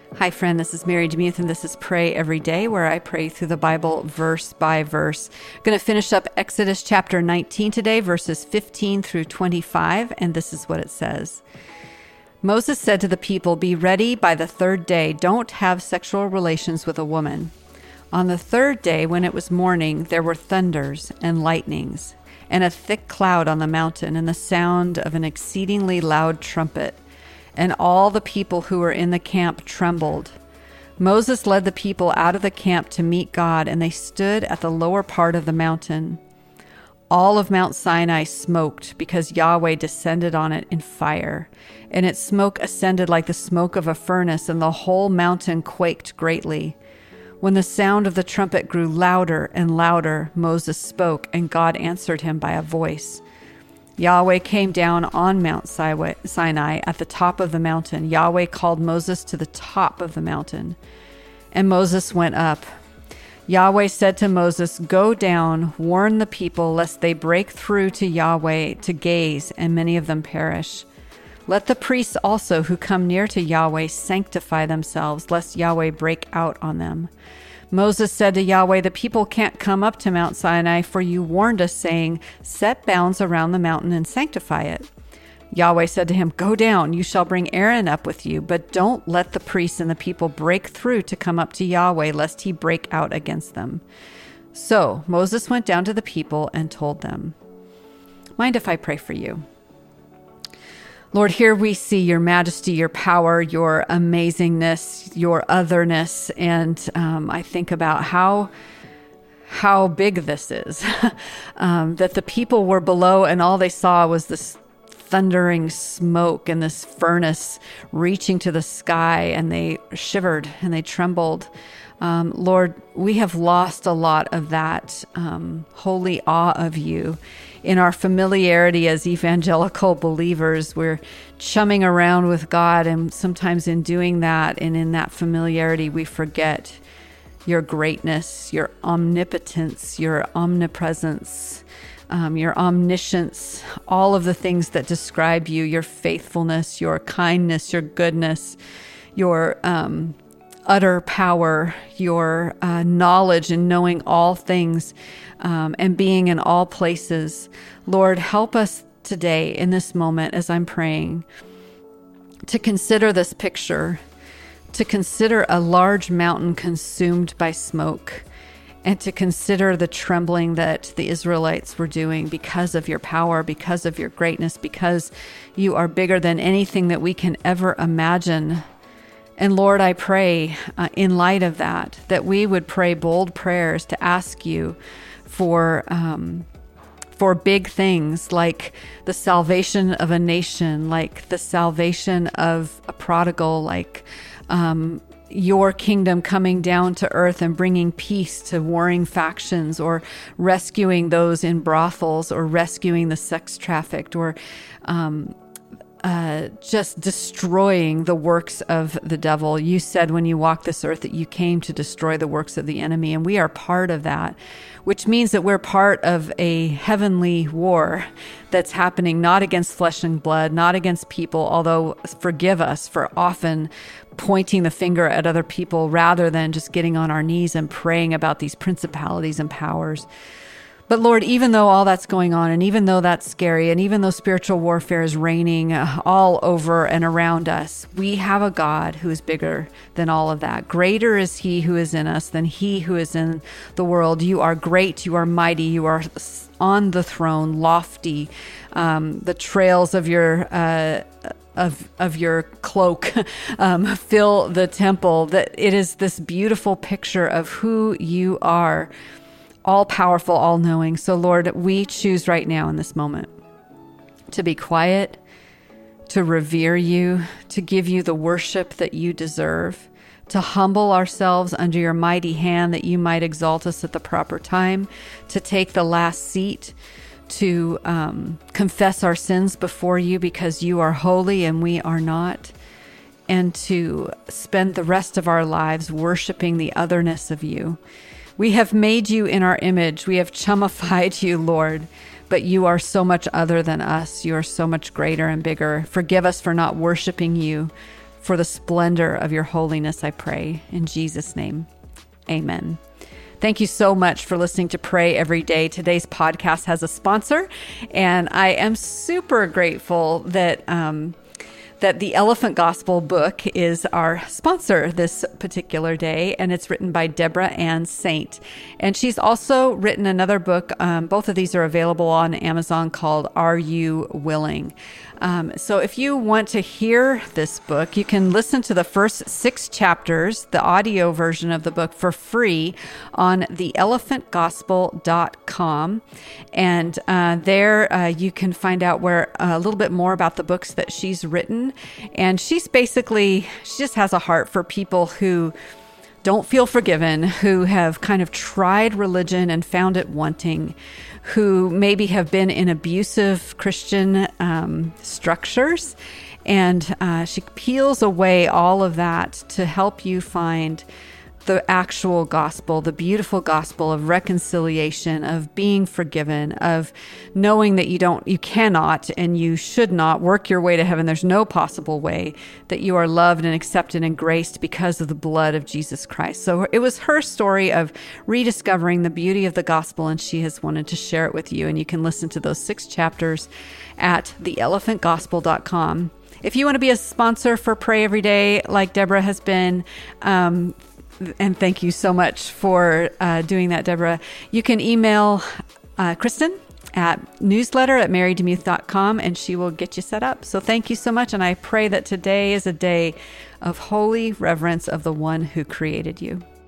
Hi, friend. This is Mary Demuth, and this is Pray Every Day, where I pray through the Bible verse by verse. I'm going to finish up Exodus chapter 19 today, verses 15 through 25, and this is what it says. Moses said to the people, "Be ready by the third day. Don't have sexual relations with a woman." On the third day, when it was morning, there were thunders and lightnings, and a thick cloud on the mountain, and the sound of an exceedingly loud trumpet. And all the people who were in the camp trembled. Moses led the people out of the camp to meet God, and they stood at the lower part of the mountain. All of Mount Sinai smoked because Yahweh descended on it in fire, and its smoke ascended like the smoke of a furnace, and the whole mountain quaked greatly. When the sound of the trumpet grew louder and louder, Moses spoke, and God answered him by a voice. Yahweh came down on Mount Sinai at the top of the mountain. Yahweh called Moses to the top of the mountain, and Moses went up. Yahweh said to Moses, "Go down, warn the people, lest they break through to Yahweh to gaze, and many of them perish. Let the priests also who come near to Yahweh sanctify themselves, lest Yahweh break out on them." Moses said to Yahweh, "The people can't come up to Mount Sinai, for you warned us, saying, 'Set bounds around the mountain and sanctify it.'" Yahweh said to him, "Go down, you shall bring Aaron up with you, but don't let the priests and the people break through to come up to Yahweh, lest he break out against them." So Moses went down to the people and told them. Mind if I pray for you? Lord, here we see your majesty, your power, your amazingness, your otherness, and I think about how big this is, that the people were below and all they saw was this thundering smoke and this furnace reaching to the sky, and they shivered and they trembled. Lord, we have lost a lot of that holy awe of you. In our familiarity as evangelical believers, we're chumming around with God, and sometimes in doing that and in that familiarity, we forget your greatness, your omnipotence, your omnipresence, your omniscience, all of the things that describe you, your faithfulness, your kindness, your goodness, your utter power, your knowledge and knowing all things, and being in all places. Lord, help us today in this moment as I'm praying to consider this picture, to consider a large mountain consumed by smoke, and to consider the trembling that the Israelites were doing because of your power, because of your greatness, because you are bigger than anything that we can ever imagine. And Lord, I pray in light of that we would pray bold prayers to ask you for big things like the salvation of a nation, like the salvation of a prodigal, like your kingdom coming down to earth and bringing peace to warring factions, or rescuing those in brothels, or rescuing the sex trafficked, or just destroying the works of the devil. You said when you walked this earth that you came to destroy the works of the enemy, and we are part of that, which means that we're part of a heavenly war that's happening not against flesh and blood, not against people, although forgive us for often pointing the finger at other people rather than just getting on our knees and praying about these principalities and powers. But Lord, even though all that's going on, and even though that's scary, and even though spiritual warfare is reigning all over and around us, we have a God who is bigger than all of that. Greater is he who is in us than he who is in the world. You are great, you are mighty, you are on the throne, lofty. The trails of your of your cloak fill the temple. That it is this beautiful picture of who you are. All powerful, all knowing. So Lord, we choose right now in this moment to be quiet, to revere you, to give you the worship that you deserve, to humble ourselves under your mighty hand that you might exalt us at the proper time, to take the last seat, to confess our sins before you because you are holy and we are not, and to spend the rest of our lives worshiping the otherness of you. We have made you in our image. We have chummified you, Lord, but you are so much other than us. You are so much greater and bigger. Forgive us for not worshiping you for the splendor of your holiness, I pray. In Jesus' name, amen. Thank you so much for listening to Pray Every Day. Today's podcast has a sponsor, and I am super grateful that the Elephant Gospel book is our sponsor this particular day, and it's written by Deborah Ann Saint. And she's also written another book. Both of these are available on Amazon called Are You Willing? So if you want to hear this book, you can listen to the first 6 chapters, the audio version of the book, for free on theelephantgospel.com. And there you can find out a little bit more about the books that she's written. And she just has a heart for people who don't feel forgiven, who have kind of tried religion and found it wanting, who maybe have been in abusive Christian structures. And she peels away all of that to help you find the actual gospel, the beautiful gospel of reconciliation, of being forgiven, of knowing that you cannot and you should not work your way to heaven. There's no possible way, that you are loved and accepted and graced because of the blood of Jesus Christ. So it was her story of rediscovering the beauty of the gospel, and she has wanted to share it with you. And you can listen to those 6 chapters at theelephantgospel.com. If you want to be a sponsor for Pray Every Day, like Deborah has been, and thank you so much for doing that, Deborah. You can email Kristen at newsletter@marydemuth.com, and she will get you set up. So thank you so much, and I pray that today is a day of holy reverence of the one who created you.